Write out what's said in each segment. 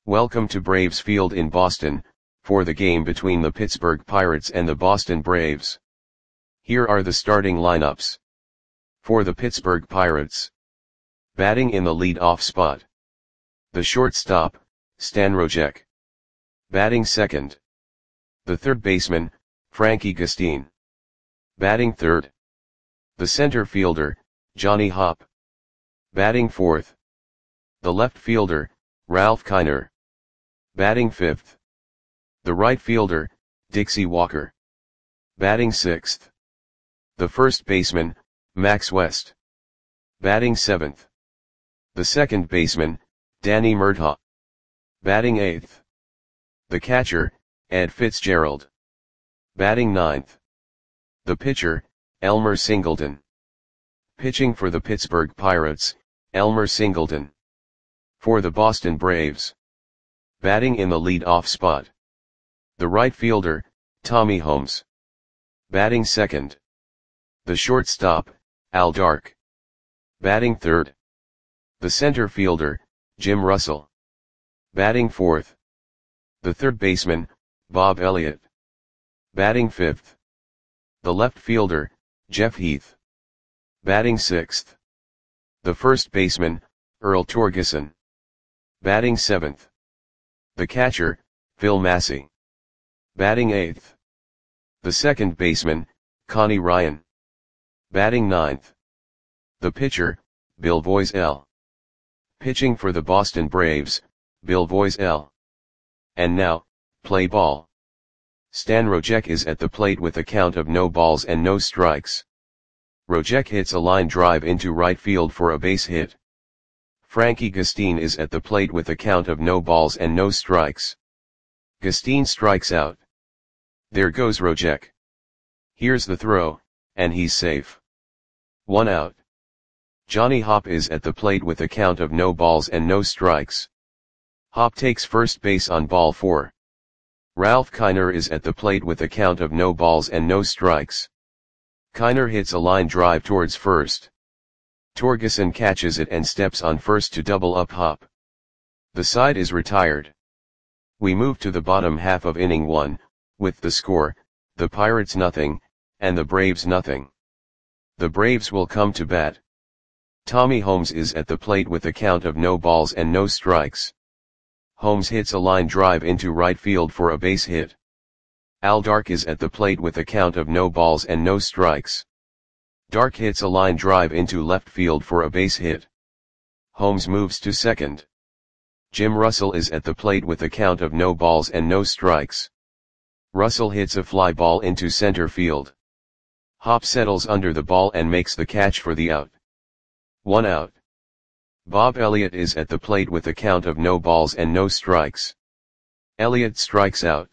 Welcome to Braves Field in Boston, for the game between the Pittsburgh Pirates and the Boston Braves. Here are the starting lineups. For the Pittsburgh Pirates. Batting in the lead-off spot. The shortstop, Stan Rojek. Batting second. The third baseman, Frankie Gustin. Batting third. The center fielder, Johnny Hopp. Batting fourth. The left fielder, Ralph Kiner. Batting fifth. The right fielder, Dixie Walker. Batting sixth. The first baseman, Max West. Batting seventh. The second baseman, Danny Murtaugh. Batting eighth. The catcher, Ed Fitzgerald. Batting ninth. The pitcher, Elmer Singleton. Pitching for the Pittsburgh Pirates, Elmer Singleton. For the Boston Braves. Batting in the lead-off spot. The right fielder, Tommy Holmes. Batting second. The shortstop, Al Dark. Batting third. The center fielder, Jim Russell. Batting fourth. The third baseman, Bob Elliott. Batting fifth. The left fielder, Jeff Heath. Batting sixth. The first baseman, Earl Torgeson. Batting seventh. The catcher, Phil Massey. Batting eighth. The second baseman, Connie Ryan. Batting ninth. The pitcher, Bill Voiselle. Pitching for the Boston Braves, Bill Voiselle. And now, play ball. Stan Rojek is at the plate with a count of no balls and no strikes. Rojek hits a line drive into right field for a base hit. Frankie Gustin is at the plate with a count of no balls and no strikes. Gustin strikes out. There goes Rojek. Here's the throw, and he's safe. 1 out. Johnny Hopp is at the plate with a count of no balls and no strikes. Hopp takes first base on ball 4. Ralph Kiner is at the plate with a count of no balls and no strikes. Kiner hits a line drive towards first. Torgeson catches it and steps on first to double up Hopp. The side is retired. We move to the bottom half of inning 1, with the score, the Pirates nothing, and the Braves nothing. The Braves will come to bat. Tommy Holmes is at the plate with a count of no balls and no strikes. Holmes hits a line drive into right field for a base hit. Al Dark is at the plate with a count of no balls and no strikes. Dark hits a line drive into left field for a base hit. Holmes moves to second. Jim Russell is at the plate with a count of no balls and no strikes. Russell hits a fly ball into center field. Hopp settles under the ball and makes the catch for the out. 1 out. Bob Elliott is at the plate with a count of no balls and no strikes. Elliott strikes out.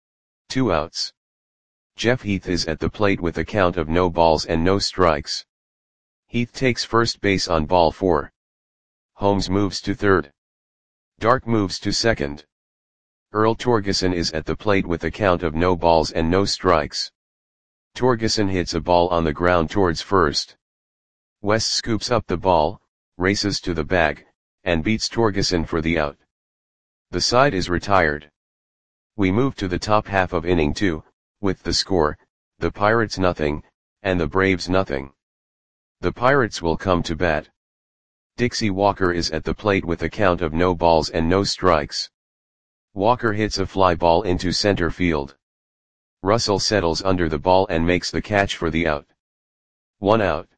2 outs. Jeff Heath is at the plate with a count of no balls and no strikes. Heath takes first base on ball 4. Holmes moves to third. Dark moves to second. Earl Torgeson is at the plate with a count of no balls and no strikes. Torgeson hits a ball on the ground towards first. West scoops up the ball, races to the bag, and beats Torgeson for the out. The side is retired. We move to the top half of inning 2, with the score, the Pirates nothing, and the Braves nothing. The Pirates will come to bat. Dixie Walker is at the plate with a count of no balls and no strikes. Walker hits a fly ball into center field. Russell settles under the ball and makes the catch for the out. 1 out.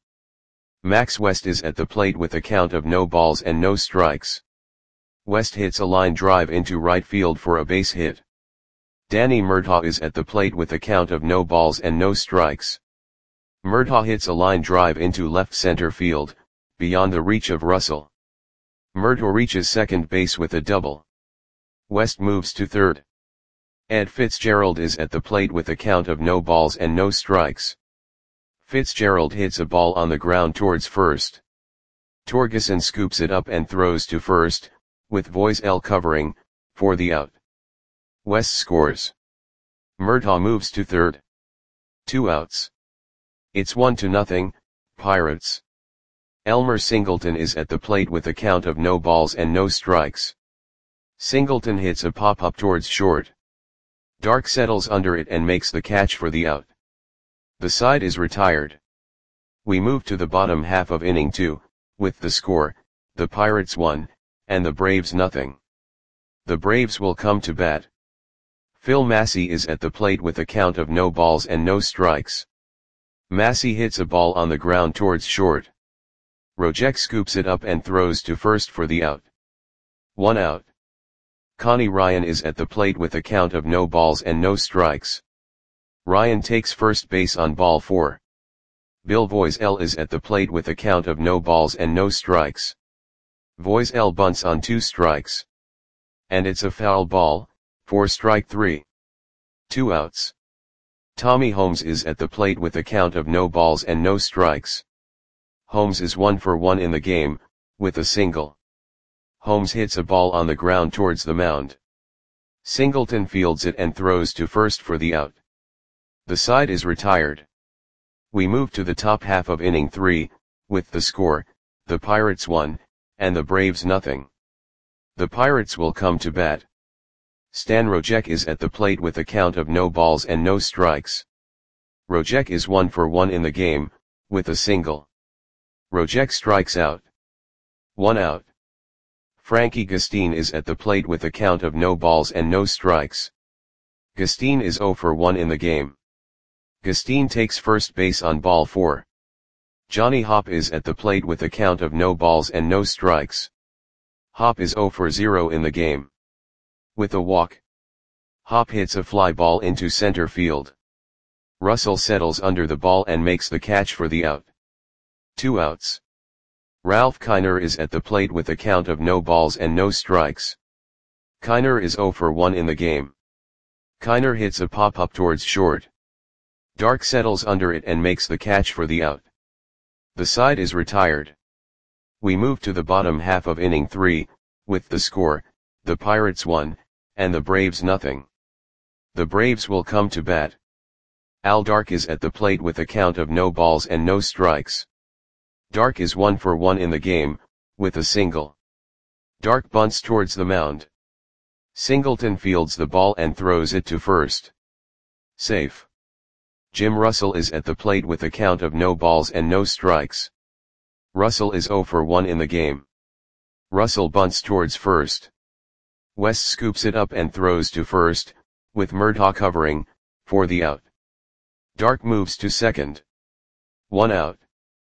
Max West is at the plate with a count of no balls and no strikes. West hits a line drive into right field for a base hit. Danny Murtaugh is at the plate with a count of no balls and no strikes. Murtaugh hits a line drive into left center field, beyond the reach of Russell. Murtaugh reaches second base with a double. West moves to third. Ed Fitzgerald is at the plate with a count of no balls and no strikes. Fitzgerald hits a ball on the ground towards first. Torgeson scoops it up and throws to first, with Voiselle covering, for the out. West scores. Murtaugh moves to third. 2 outs. It's 1-0, Pirates. Elmer Singleton is at the plate with a count of no balls and no strikes. Singleton hits a pop-up towards short. Dark settles under it and makes the catch for the out. The side is retired. We move to the bottom half of inning 2, with the score, the Pirates 1, and the Braves nothing. The Braves will come to bat. Phil Massey is at the plate with a count of no balls and no strikes. Massey hits a ball on the ground towards short. Rojek scoops it up and throws to first for the out. 1 out. Connie Ryan is at the plate with a count of no balls and no strikes. Ryan takes first base on ball 4. Bill Voiselle is at the plate with a count of no balls and no strikes. Voiselle bunts on 2 strikes. And it's a foul ball, for strike 3. 2 outs. Tommy Holmes is at the plate with a count of no balls and no strikes. Holmes is 1 for 1 in the game, with a single. Holmes hits a ball on the ground towards the mound. Singleton fields it and throws to first for the out. The side is retired. We move to the top half of inning 3, with the score, the Pirates 1, and the Braves nothing. The Pirates will come to bat. Stan Rojek is at the plate with a count of no balls and no strikes. Rojek is 1 for 1 in the game, with a single. Rojek strikes out. 1 out. Frankie Gustine is at the plate with a count of no balls and no strikes. Gustine is 0 for 1 in the game. Gustine takes first base on ball 4. Johnny Hopp is at the plate with a count of no balls and no strikes. Hopp is 0 for 0 in the game. With a walk, Hopp hits a fly ball into center field. Russell settles under the ball and makes the catch for the out. 2 outs. Ralph Kiner is at the plate with a count of no balls and no strikes. Kiner is 0 for 1 in the game. Kiner hits a pop-up towards short. Dark settles under it and makes the catch for the out. The side is retired. We move to the bottom half of inning 3, with the score, the Pirates 1, and the Braves nothing. The Braves will come to bat. Al Dark is at the plate with a count of no balls and no strikes. Dark is 1 for 1 in the game, with a single. Dark bunts towards the mound. Singleton fields the ball and throws it to first. Safe. Jim Russell is at the plate with a count of no balls and no strikes. Russell is 0 for 1 in the game. Russell bunts towards first. West scoops it up and throws to first, with Murtaugh covering, for the out. Dark moves to second. 1 out.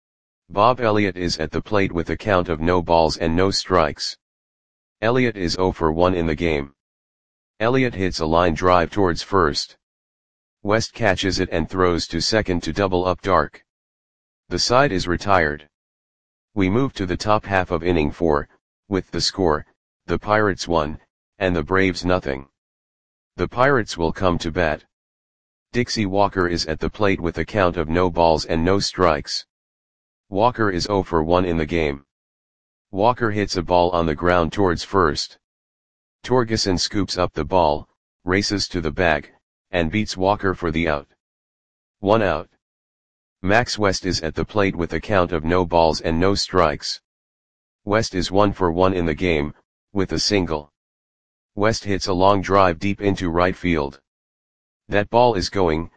Bob Elliott is at the plate with a count of no balls and no strikes. Elliott is 0 for 1 in the game. Elliott hits a line drive towards first. West catches it and throws to second to double up Dark. The side is retired. We move to the top half of inning 4, with the score, the Pirates 1, and the Braves nothing. The Pirates will come to bat. Dixie Walker is at the plate with a count of no balls and no strikes. Walker is 0 for 1 in the game. Walker hits a ball on the ground towards first. Torgeson scoops up the ball, races to the bag, and beats Walker for the out. 1 out. Max West is at the plate with a count of no balls and no strikes. West is 1 for 1 in the game, with a single. West hits a long drive deep into right field. That ball is gone.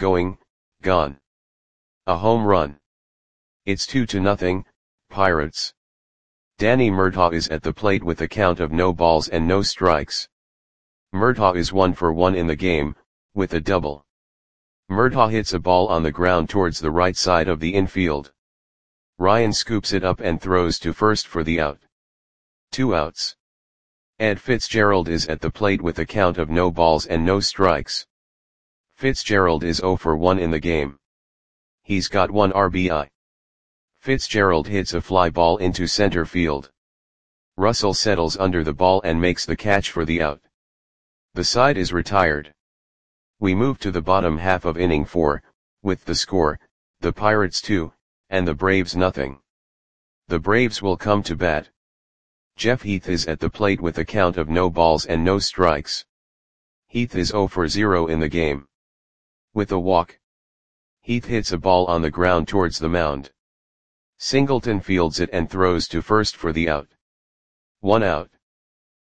A home run. It's 2-0, Pirates. Danny Murtaugh is at the plate with a count of no balls and no strikes. Murtaugh is 1 for 1 in the game, with a double. Murtaugh hits a ball on the ground towards the right side of the infield. Ryan scoops it up and throws to first for the out. 2 outs. Ed Fitzgerald is at the plate with a count of no balls and no strikes. Fitzgerald is 0 for 1 in the game. He's got 1 RBI. Fitzgerald hits a fly ball into center field. Russell settles under the ball and makes the catch for the out. The side is retired. We move to the bottom half of inning 4, with the score, the Pirates 2, and the Braves nothing. The Braves will come to bat. Jeff Heath is at the plate with a count of no balls and no strikes. Heath is 0 for 0 in the game. With a walk, Heath hits a ball on the ground towards the mound. Singleton fields it and throws to first for the out. 1 out.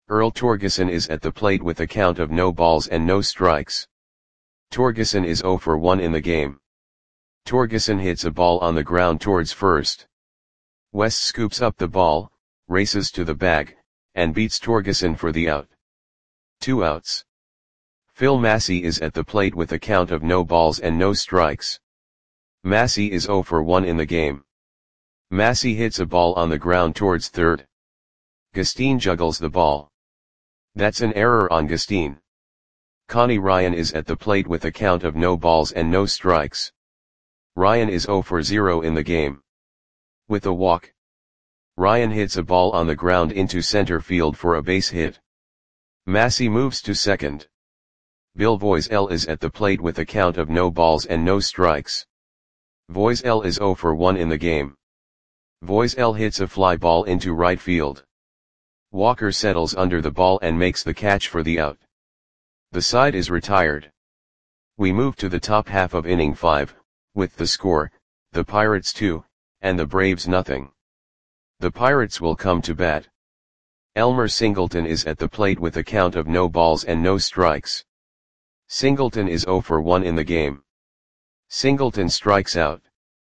Earl Torgeson is at the plate with a count of no balls and no strikes. Torgeson is 0 for 1 in the game. Torgeson hits a ball on the ground towards first. West scoops up the ball, races to the bag, and beats Torgeson for the out. 2 outs. Phil Massey is at the plate with a count of no balls and no strikes. Massey is 0 for 1 in the game. Massey hits a ball on the ground towards third. Gustin juggles the ball. That's an error on Gustin. Connie Ryan is at the plate with a count of no balls and no strikes. Ryan is 0 for 0 in the game. With a walk, Ryan hits a ball on the ground into center field for a base hit. Massey moves to second. Bill Voiselle is at the plate with a count of no balls and no strikes. Voiselle is 0 for 1 in the game. Voiselle hits a fly ball into right field. Walker settles under the ball and makes the catch for the out. The side is retired. We move to the top half of inning 5, with the score, the Pirates 2, and the Braves nothing. The Pirates will come to bat. Elmer Singleton is at the plate with a count of no balls and no strikes. Singleton is 0 for 1 in the game. Singleton strikes out.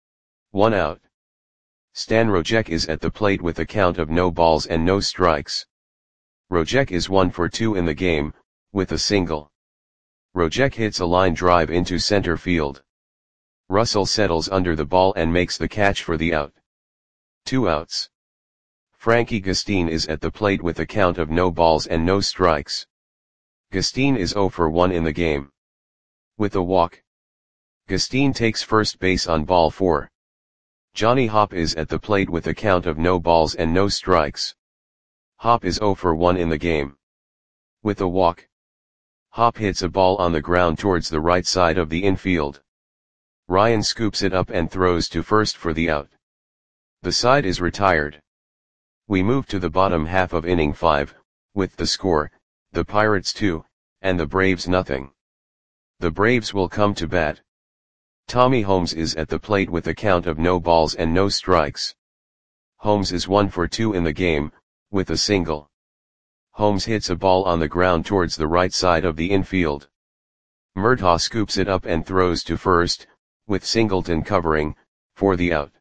1 out. Stan Rojek is at the plate with a count of no balls and no strikes. Rojek is 1 for 2 in the game, with a single. Rojek hits a line drive into center field. Russell settles under the ball and makes the catch for the out. 2 outs. Frankie Gustin is at the plate with a count of no balls and no strikes. Gustin is 0 for 1 in the game. With a walk, Gustin takes first base on ball 4. Johnny Hopp is at the plate with a count of no balls and no strikes. Hopp is 0 for 1 in the game. With a walk, Hopp hits a ball on the ground towards the right side of the infield. Ryan scoops it up and throws to first for the out. The side is retired. We move to the bottom half of inning 5, with the score, the Pirates 2, and the Braves nothing. The Braves will come to bat. Tommy Holmes is at the plate with a count of no balls and no strikes. Holmes is 1 for 2 in the game, with a single. Holmes hits a ball on the ground towards the right side of the infield. Murtaugh scoops it up and throws to first, with Singleton covering, for the out.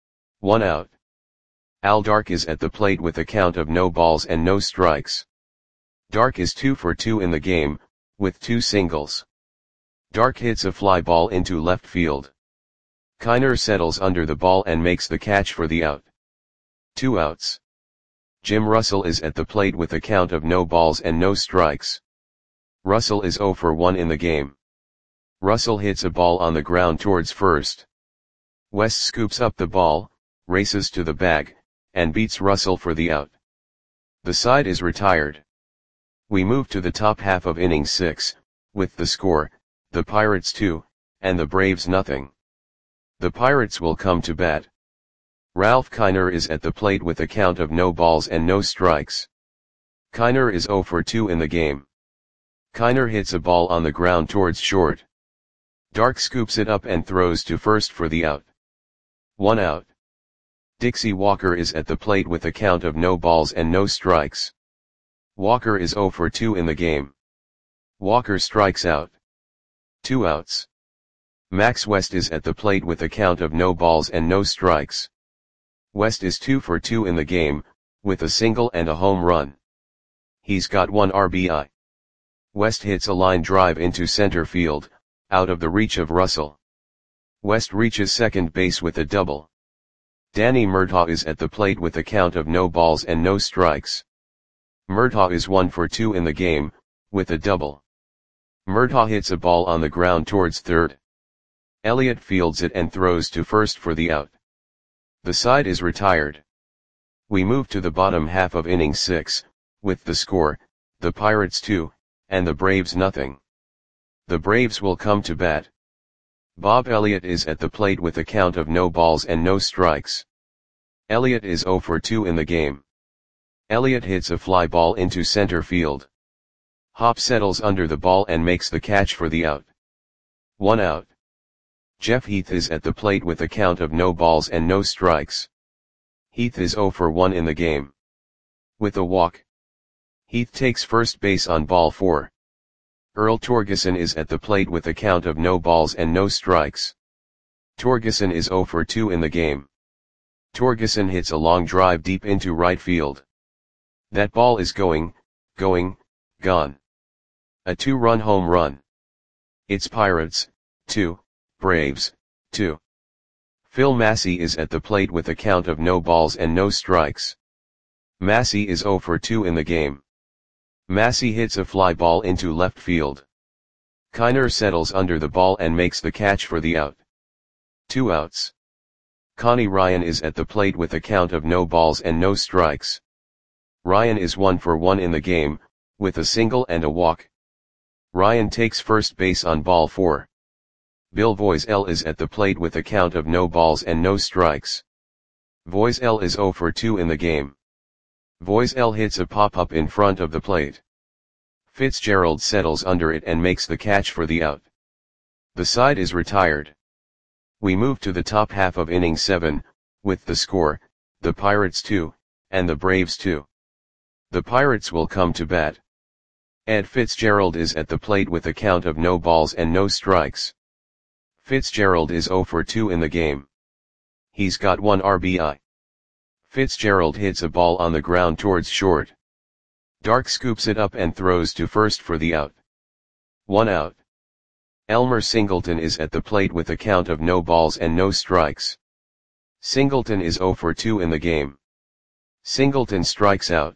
1 out. Al Dark is at the plate with a count of no balls and no strikes. Dark is 2 for 2 in the game, with 2 singles. Dark hits a fly ball into left field. Kiner settles under the ball and makes the catch for the out. 2 outs. Jim Russell is at the plate with a count of no balls and no strikes. Russell is 0 for 1 in the game. Russell hits a ball on the ground towards first. West scoops up the ball, races to the bag, and beats Russell for the out. The side is retired. We move to the top half of inning 6, with the score, the Pirates 2, and the Braves nothing. The Pirates will come to bat. Ralph Kiner is at the plate with a count of no balls and no strikes. Kiner is 0 for 2 in the game. Kiner hits a ball on the ground towards short. Dark scoops it up and throws to first for the out. 1 out. Dixie Walker is at the plate with a count of no balls and no strikes. Walker is 0 for 2 in the game. Walker strikes out. 2 outs. Max West is at the plate with a count of no balls and no strikes. West is 2 for 2 in the game, with a single and a home run. He's got 1 RBI. West hits a line drive into center field, out of the reach of Russell. West reaches second base with a double. Danny Murtaugh is at the plate with a count of no balls and no strikes. Murtaugh is 1 for 2 in the game, with a double. Murtaugh hits a ball on the ground towards third. Elliott fields it and throws to first for the out. The side is retired. We move to the bottom half of inning 6, with the score, the Pirates 2, and the Braves nothing. The Braves will come to bat. Bob Elliott is at the plate with a count of no balls and no strikes. Elliott is 0 for 2 in the game. Elliott hits a fly ball into center field. Hopp settles under the ball and makes the catch for the out. 1 out. Jeff Heath is at the plate with a count of no balls and no strikes. Heath is 0 for 1 in the game. With a walk, Heath takes first base on ball 4. Earl Torgeson is at the plate with a count of no balls and no strikes. Torgeson is 0 for 2 in the game. Torgeson hits a long drive deep into right field. That ball is going, gone. A 2-run home run. It's Pirates, 2, Braves, 2. Phil Massey is at the plate with a count of no balls and no strikes. Massey is 0 for 2 in the game. Massey hits a fly ball into left field. Kiner settles under the ball and makes the catch for the out. 2 outs. Connie Ryan is at the plate with a count of no balls and no strikes. Ryan is 1 for 1 in the game, with a single and a walk. Ryan takes first base on ball 4. Bill Voiselle is at the plate with a count of no balls and no strikes. Voiselle is 0 for 2 in the game. Voiselle hits a pop-up in front of the plate. Fitzgerald settles under it and makes the catch for the out. The side is retired. We move to the top half of inning 7, with the score, the Pirates 2, and the Braves 2. The Pirates will come to bat. Ed Fitzgerald is at the plate with a count of no balls and no strikes. Fitzgerald is 0 for 2 in the game. He's got 1 RBI. Fitzgerald hits a ball on the ground towards short. Dark scoops it up and throws to first for the out. 1 out. Elmer Singleton is at the plate with a count of no balls and no strikes. Singleton is 0 for 2 in the game. Singleton strikes out.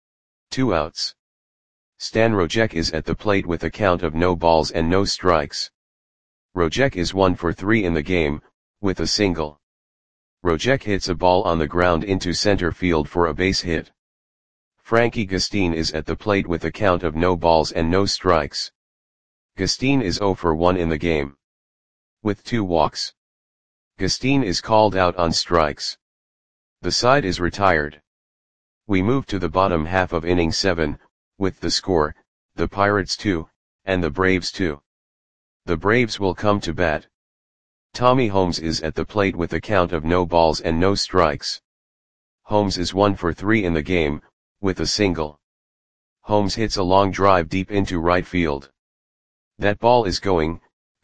2 outs. Stan Rojek is at the plate with a count of no balls and no strikes. Rojek is 1 for 3 in the game, with a single. Rojek hits a ball on the ground into center field for a base hit. Frankie Gustine is at the plate with a count of no balls and no strikes. Gustine is 0 for 1 in the game, with 2 walks. Gustine is called out on strikes. The side is retired. We move to the bottom half of inning 7, with the score, the Pirates 2, and the Braves 2. The Braves will come to bat. Tommy Holmes is at the plate with a count of no balls and no strikes. Holmes is 1 for 3 in the game, with a single. Holmes hits a long drive deep into right field. That ball is going,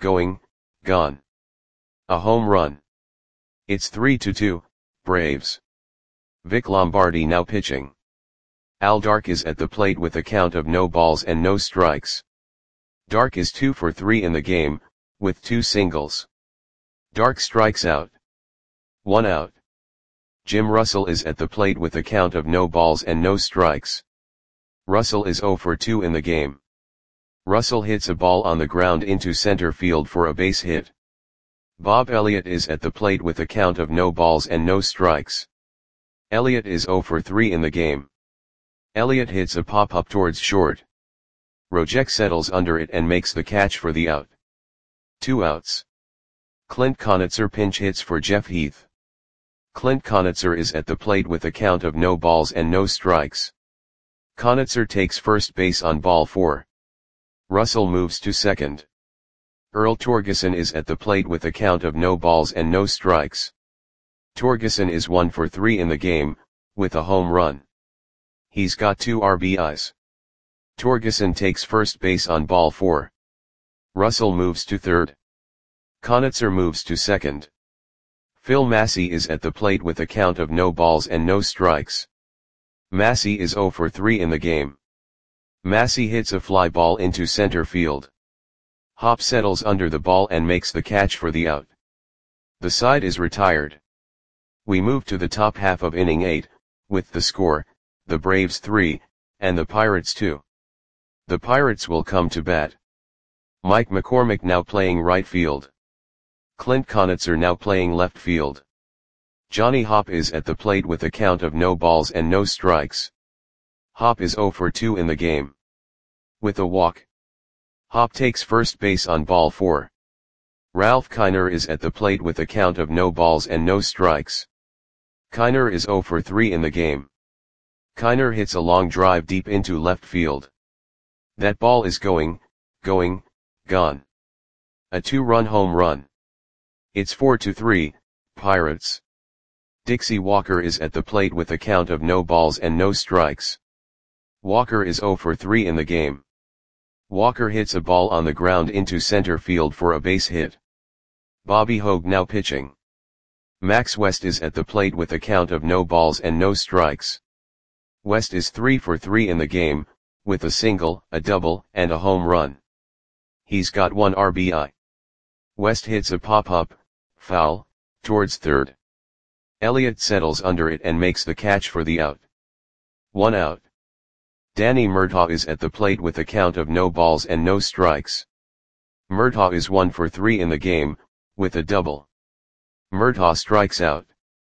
gone. A home run. It's 3-2, Braves. Vic Lombardi now pitching. Al Dark is at the plate with a count of no balls and no strikes. Dark is 2 for 3 in the game, with 2 singles. Dark strikes out. 1 out. Jim Russell is at the plate with a count of no balls and no strikes. Russell is 0 for 2 in the game. Russell hits a ball on the ground into center field for a base hit. Bob Elliott is at the plate with a count of no balls and no strikes. Elliott is 0 for 3 in the game. Elliott hits a pop-up towards short. Rojek settles under it and makes the catch for the out. 2 outs. Clint Conitzer pinch hits for Jeff Heath. Clint Conitzer is at the plate with a count of no balls and no strikes. Conitzer takes first base on ball 4. Russell moves to second. Earl Torgeson is at the plate with a count of no balls and no strikes. Torgeson is 1 for 3 in the game, with a home run. He's got 2 RBIs. Torgeson takes first base on ball 4. Russell moves to third. Conitzer moves to second. Phil Massey is at the plate with a count of no balls and no strikes. Massey is 0 for 3 in the game. Massey hits a fly ball into center field. Hop settles under the ball and makes the catch for the out. The side is retired. We move to the top half of inning 8, with the score, the Braves 3, and the Pirates 2. The Pirates will come to bat. Mike McCormick now playing right field. Clint Conitzer now playing left field. Johnny Hop is at the plate with a count of no balls and no strikes. Hop is 0 for 2 in the game. With a walk. Hop takes first base on ball 4. Ralph Kiner is at the plate with a count of no balls and no strikes. Kiner is 0 for 3 in the game. Kiner hits a long drive deep into left field. That ball is going, gone. A 2-run home run. It's 4-3, Pirates. Dixie Walker is at the plate with a count of no balls and no strikes. Walker is 0 for 3 in the game. Walker hits a ball on the ground into center field for a base hit. Bobby Hogue now pitching. Max West is at the plate with a count of no balls and no strikes. West is 3 for 3 in the game, with a single, a double, and a home run. He's got 1 RBI. West hits a pop-up, foul, towards third. Elliott settles under it and makes the catch for the out. 1 out. Danny Murtaugh is at the plate with a count of no balls and no strikes. Murtaugh is 1 for 3 in the game, with a double. Murtaugh strikes out.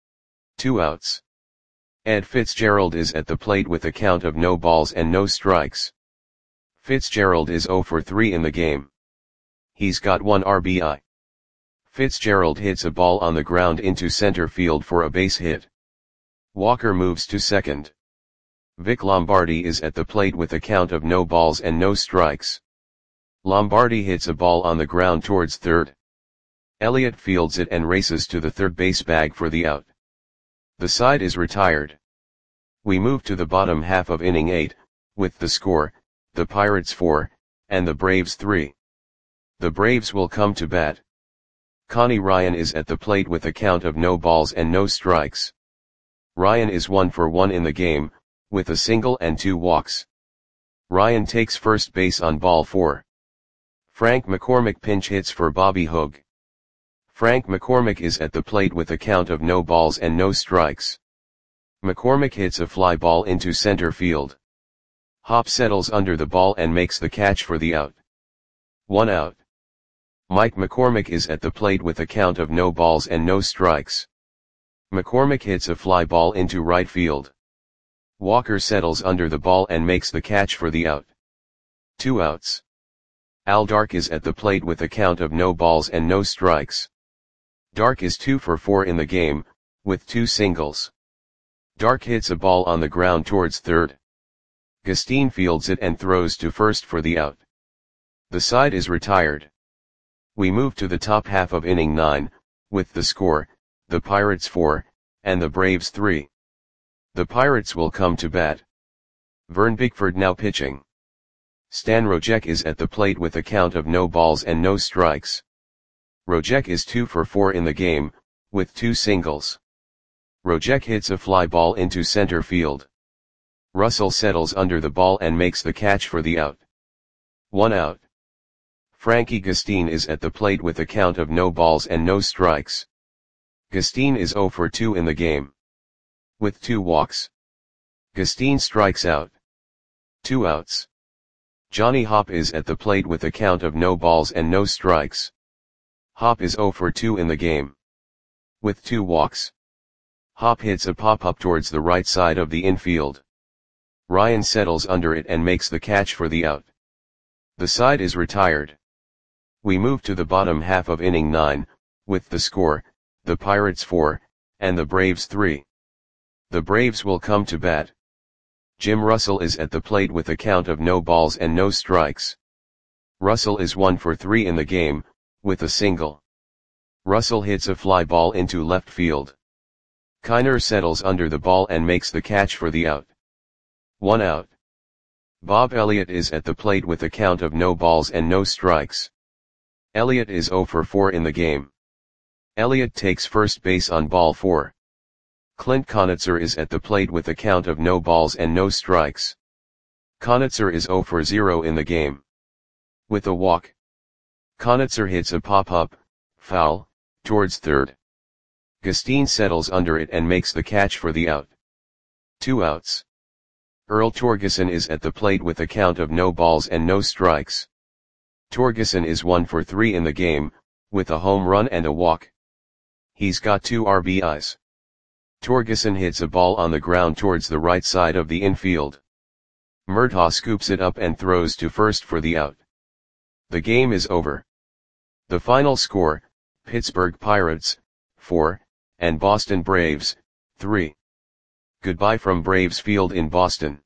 2 outs. Ed Fitzgerald is at the plate with a count of no balls and no strikes. Fitzgerald is 0 for 3 in the game. He's got 1 RBI. Fitzgerald hits a ball on the ground into center field for a base hit. Walker moves to second. Vic Lombardi is at the plate with a count of no balls and no strikes. Lombardi hits a ball on the ground towards third. Elliott fields it and races to the third base bag for the out. The side is retired. We move to the bottom half of inning 8, with the score, the Pirates 4, and the Braves 3. The Braves will come to bat. Connie Ryan is at the plate with a count of no balls and no strikes. Ryan is 1 for 1 in the game, with a single and 2 walks. Ryan takes first base on ball 4. Frank McCormick pinch hits for Bobby Hogue. Frank McCormick is at the plate with a count of no balls and no strikes. McCormick hits a fly ball into center field. Hop settles under the ball and makes the catch for the out. 1 out. Mike McCormick is at the plate with a count of no balls and no strikes. McCormick hits a fly ball into right field. Walker settles under the ball and makes the catch for the out. 2 outs. Al Dark is at the plate with a count of no balls and no strikes. Dark is 2 for 4 in the game, with 2 singles. Dark hits a ball on the ground towards third. Gustine fields it and throws to first for the out. The side is retired. We move to the top half of inning 9, with the score, the Pirates 4, and the Braves 3. The Pirates will come to bat. Vern Bickford now pitching. Stan Rojek is at the plate with a count of no balls and no strikes. Rojek is 2 for 4 in the game, with 2 singles. Rojek hits a fly ball into center field. Russell settles under the ball and makes the catch for the out. 1 out. Frankie Gustine is at the plate with a count of no balls and no strikes. Gustine is 0 for 2 in the game. With 2 walks. Gustine strikes out. 2 outs. Johnny Hop is at the plate with a count of no balls and no strikes. Hop is 0 for 2 in the game. With 2 walks. Hop hits a pop-up towards the right side of the infield. Ryan settles under it and makes the catch for the out. The side is retired. We move to the bottom half of inning 9, with the score, the Pirates 4, and the Braves 3. The Braves will come to bat. Jim Russell is at the plate with a count of no balls and no strikes. Russell is 1 for 3 in the game, with a single. Russell hits a fly ball into left field. Kiner settles under the ball and makes the catch for the out. 1 out. Bob Elliott is at the plate with a count of no balls and no strikes. Elliott is 0 for 4 in the game. Elliott takes first base on ball 4. Clint Conitzer is at the plate with a count of no balls and no strikes. Conitzer is 0 for 0 in the game. With a walk. Conitzer hits a pop-up, foul, towards third. Gustine settles under it and makes the catch for the out. 2 outs. Earl Torgeson is at the plate with a count of no balls and no strikes. Torgeson is 1 for 3 in the game, with a home run and a walk. He's got 2 RBIs. Torgeson hits a ball on the ground towards the right side of the infield. Murtaugh scoops it up and throws to first for the out. The game is over. The final score, Pittsburgh Pirates, 4, and Boston Braves, 3. Goodbye from Braves Field in Boston.